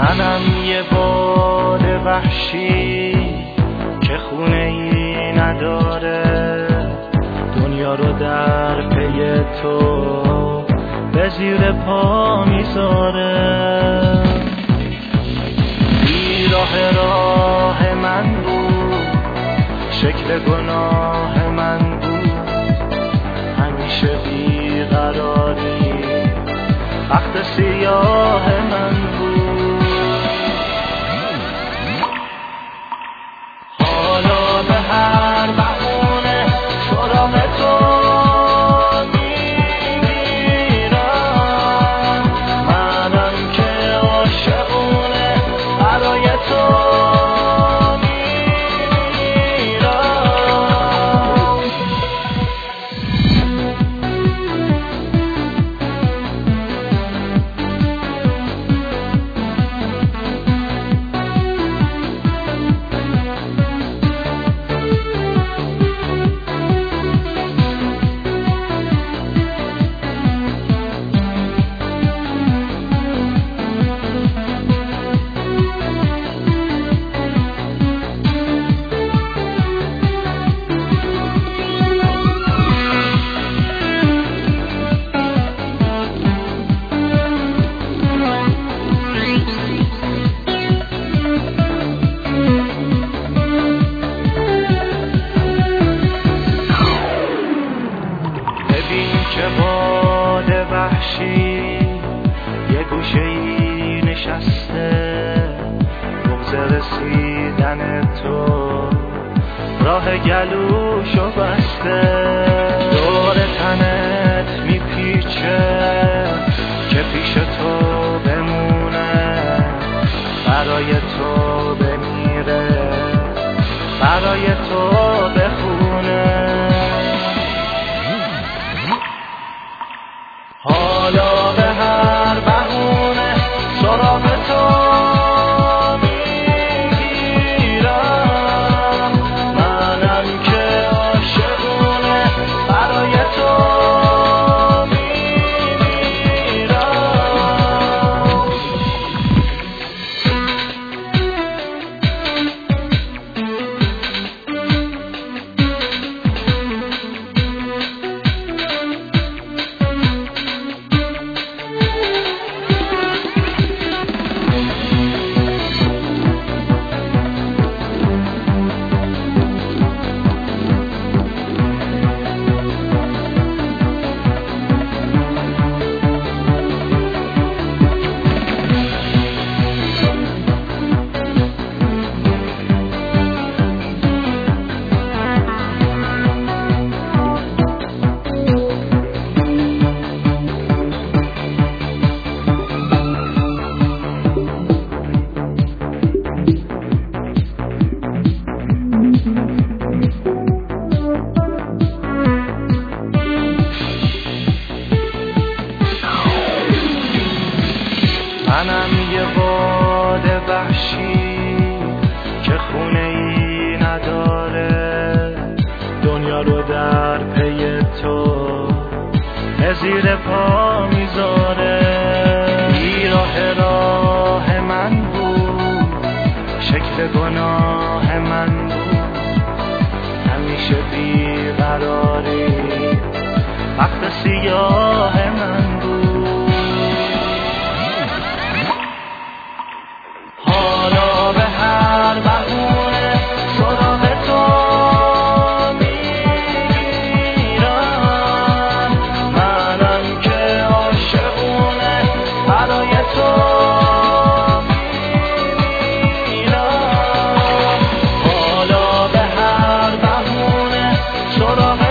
منم یه باد وحشی که خونه ای نداره، دنیا رو در پی تو به زیر پا میذاره. راه من بود، شکل گناه من بود، همیشه بیقراری وقت سیاه من بود. حالا به هر بهونه سراغ تو میمیرم، منم که عاشقونه برای تو. که باد وحشی یه گوشه ای نشسته، بغض رسیدن تو راه گلوشو بسته. دور تنت میپیچه که پیش تو بمونه، برای تو بمیره، برای تو بخونه. حالا به هر بهونه سراغ تو میگیرم، منم که عاشقونه برای تو منم یه باد وحشی که خونه ای نداره، دنیا رو در پی تو به زیر پا میذاره. راه من بود، شکل گناه من بود، همیشه بیقراری وقت سیاه من بود. حالا به هر بهونه سراغ تو میرم، منم که عاشقونه برای تو میمیرم. حالا به هر بهونه سراغ